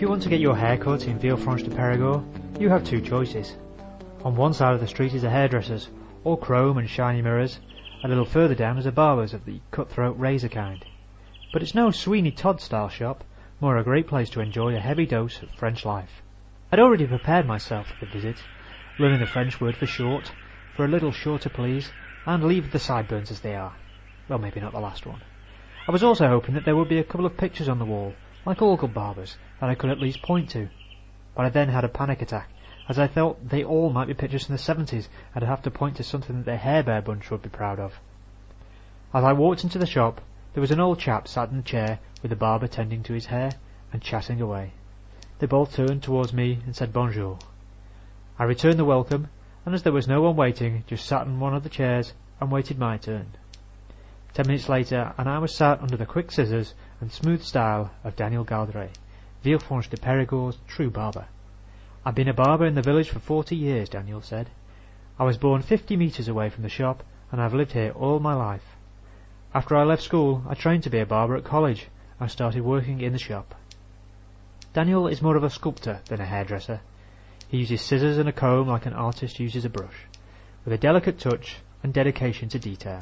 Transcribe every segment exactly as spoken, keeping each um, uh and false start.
you want to get your hair cut in Villefranche-de-Périgord, you have two choices. On one side of the street is a hairdresser's, all chrome and shiny mirrors. A little further down is a barber's of the cut-throat razor kind. But it's no Sweeney Todd-style shop, more a great place to enjoy a heavy dose of French life. I'd already prepared myself for the visit, learning the French word for short, for a little shorter please, and leave the sideburns as they are. Well, maybe not the last one. I was also hoping that there would be a couple of pictures on the wall, like all good barbers, that I could at least point to. But I then had a panic attack, as I thought they all might be pictures from the seventies, and I'd have to point to something that the Hair Bear bunch would be proud of. As I walked into the shop, there was an old chap sat in a chair with the barber tending to his hair and chatting away. They both turned towards me and said bonjour. I returned the welcome, and as there was no one waiting, just sat in one of the chairs and waited my turn. Ten minutes later, and I was sat under the quick scissors and smooth style of Daniel Galderet, Villefranche-de-Périgord's true barber. I've been a barber in the village for forty years, Daniel said. I was born fifty metres away from the shop, and I've lived here all my life. After I left school, I trained to be a barber at college, and started working in the shop. Daniel is more of a sculptor than a hairdresser. He uses scissors and a comb like an artist uses a brush, with a delicate touch and dedication to detail.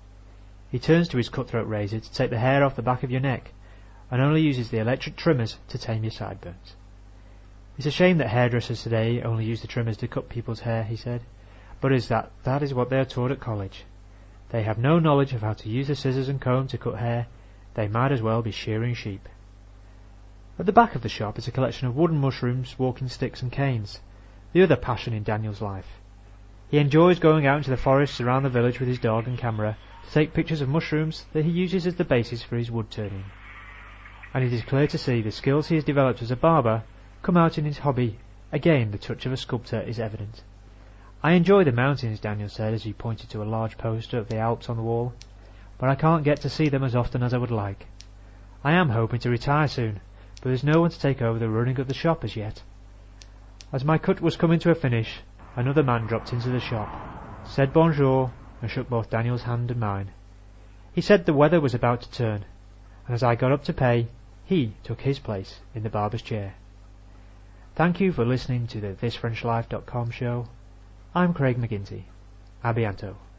He turns to his cutthroat razor to take the hair off the back of your neck, and only uses the electric trimmers to tame your sideburns. It's a shame that hairdressers today only use the trimmers to cut people's hair, he said, but is that that is what they are taught at college. They have no knowledge of how to use the scissors and comb to cut hair. They might as well be shearing sheep. At the back of the shop is a collection of wooden mushrooms, walking sticks and canes, the other passion in Daniel's life. He enjoys going out into the forests around the village with his dog and camera to take pictures of mushrooms that he uses as the basis for his wood turning. And it is clear to see the skills he has developed as a barber come out in his hobby. Again, the touch of a sculptor is evident. I enjoy the mountains, Daniel said as he pointed to a large poster of the Alps on the wall, but I can't get to see them as often as I would like. I am hoping to retire soon, but there's no one to take over the running of the shop as yet. As my cut was coming to a finish, another man dropped into the shop, said bonjour, and shook both Daniel's hand and mine. He said the weather was about to turn, and as I got up to pay, he took his place in the barber's chair. Thank you for listening to the this french life dot com show. I'm Craig McGinty. A bientôt.